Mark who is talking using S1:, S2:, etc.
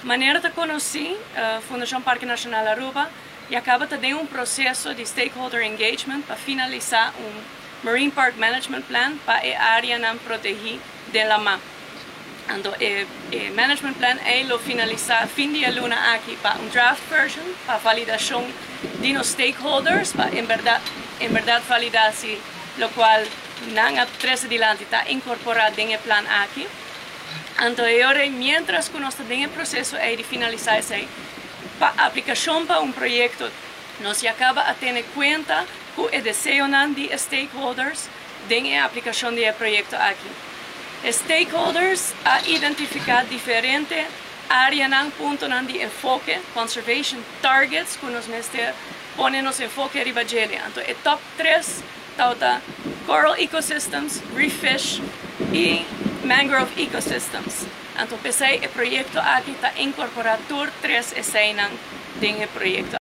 S1: maneira de conhecer a Fundação Parque Nacional Aruba e acaba de um processo de stakeholder engagement para finalizar Marine Park Management Plan para a área não protegida de la mar. Então, o Management Plan lo finalizar fim de luna aqui para draft version, para validação de los stakeholders, para em verdade validar se lo qual não a tres adelante está incorporado no plan aqui. Então, agora, mientras que nós estamos no processo de finalizar essa aplicação para projeto, nós acaba a ter conta com o desejo de stakeholders na aplicação do projeto aqui. Stakeholders a identificar diferentes áreas pontos de enfoque, conservation targets, que nós ponemos enfoque arriba de ele. Então, o top 3 está coral ecosystems, reef fish e mangrove ecosystems. Então, o projeto aqui está incorporado todas 3 escenas do projeto.